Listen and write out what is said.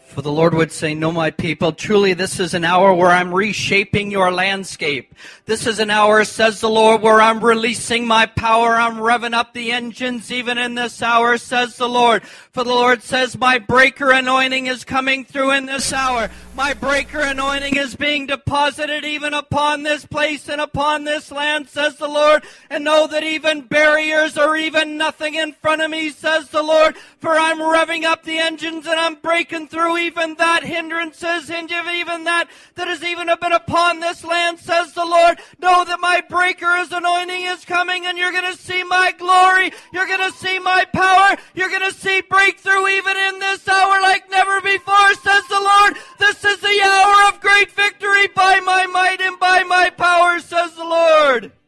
For the Lord would say, no, my people, truly this is an hour where I'm reshaping your landscape. This is an hour, says the Lord, where I'm releasing my power. I'm revving up the engines even in this hour, says the Lord. For the Lord says, my breaker anointing is coming through in this hour. My breaker anointing is being deposited even upon this place and upon this land, says the Lord. And know that even barriers are even nothing in front of me, says the Lord. For I'm revving up the engines and I'm breaking through even that hindrances, even that has even been upon this land, says the Lord. Know that my breaker's anointing is coming and you're going to see my glory. You're going to see my power. You're going to see breakthrough even in this hour like never before, says the Lord. This is the hour of great victory by my might and by my power, says the Lord.